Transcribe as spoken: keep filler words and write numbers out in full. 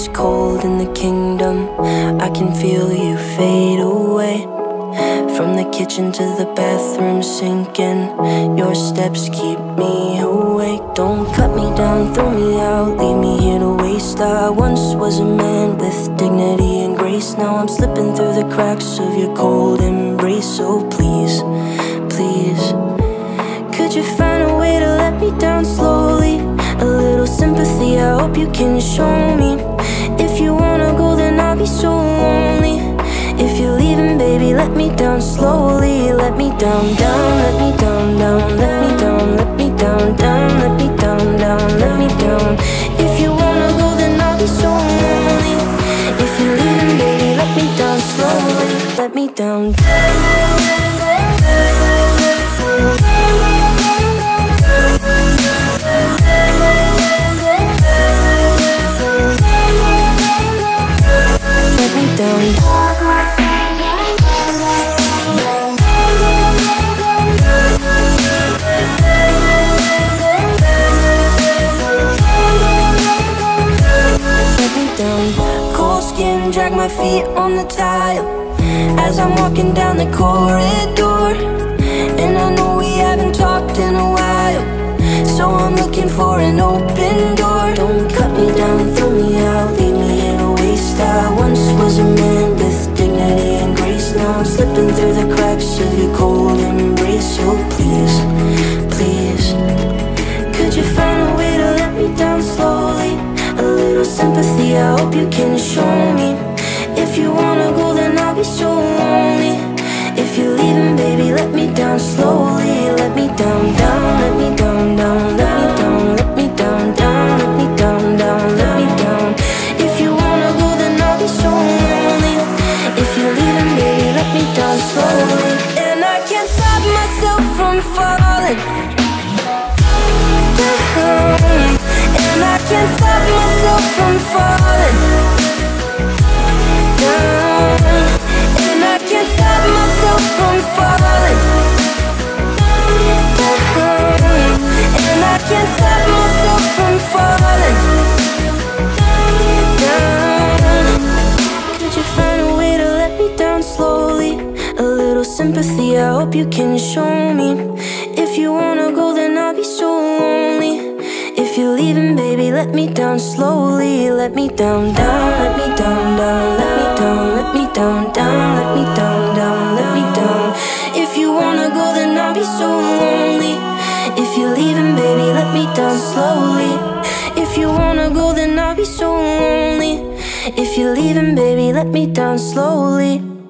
is cold in the kingdom. I can feel you fade away. From the kitchen to the bathroom sinking, your steps keep me awake. Don't cut me down, throw me out, leave me here to waste. I once was a man with dignity and grace. Now I'm slipping through the cracks of your cold embrace. So please, please, could you find a way to let me down slowly? A little sympathy, I hope you can show me. If you wanna go, then I'll be so lonely. If you're leaving, baby, let me down slowly. Let me down, down, let me down, down, let me down, let me down, down, let me down, down, let me down. If you wanna go, then I'll be so lonely. If you're leaving, baby, let me down slowly. Let me down. Let me down. Cold skin, drag my feet on the tile as I'm walking down the corridor. And I know we haven't talked in a while, so I'm looking for an open door. Don't cut me down, throw me out, leave me in a waste. I once was a man with dignity and grace. Now I'm slipping through the cracks of your cold embrace. So please, please, could you find a way to let me down slowly? A little sympathy, I hope you can show me. If you wanna go, then I'll be so lonely. If you're leaving, baby, let me down slowly. Let me down, down, let me down, down, let me down, let me down, down, let me down, down, let me down. If you wanna go, then I'll be so lonely. If you're leaving, baby, let me down slowly. And I can't stop myself from falling down. And I can't stop myself from falling down. And I can't stop myself from falling down. And I can't stop myself from falling down. Could you find a way to let me down slowly? A little sympathy, I hope you can show me. If you wanna go, then I'll be so lonely. If you're leaving, baby, let me down slowly. Let me down, down, let me down, down, let me down, let me down, down, let me down, down, let me down. If you wanna go, then I'll be so lonely. If you're leaving, baby, let me down slowly. If you wanna go, then I'll be so lonely. If you're leaving, baby, let me down slowly.